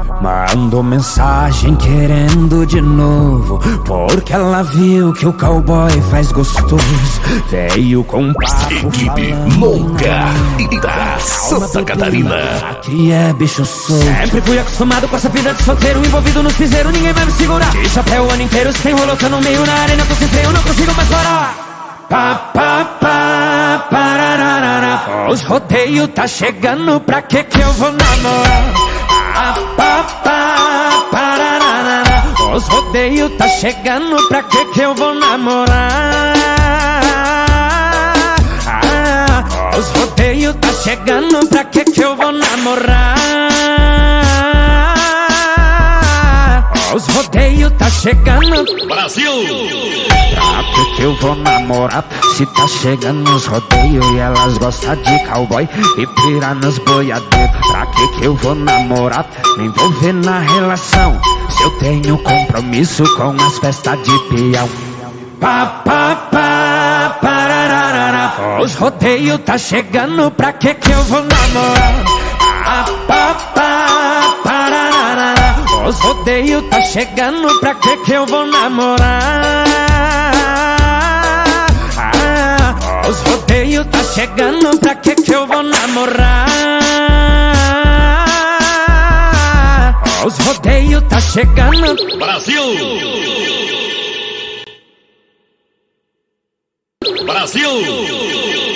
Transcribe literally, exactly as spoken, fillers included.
Mandou mensagem querendo de novo, porque ela viu que o cowboy faz gostoso. Veio com um papo equipe louca da Santa Catarina. Aqui é bicho solto. Sempre fui acostumado com essa vida de solteiro, envolvido nos piseiros, ninguém vai me segurar. De chapéu o ano inteiro, sem rolo, tô no meio na arena, tô sem freio, não consigo mais parar. Pá, pá, pá, parararara. Os rodeios tá chegando, pra que que eu vou namorar? Pá, pá, pá, parararara. Os rodeios tá chegando, pra que que eu vou namorar? Ah, os rodeios tá chegando, pra que que eu vou namorar? Os rodeios tá chegando, Brasil! Pra que que eu vou namorar? Se tá chegando os rodeios e elas gostam de cowboy e pira nos boiadeiros. Pra que que eu vou namorar? Me envolver na relação, se eu tenho compromisso com as festas de peão. Pá, pá, pá, parararara. Os rodeios tá chegando, pra que que eu vou namorar? Pá, pá, pá, parararara. Os rodeios tá chegando, pra que que eu vou namorar? Ah, os rodeios tá chegando, pra que que eu vou namorar? Os rodeios tá chegando, Brasil! Brasil!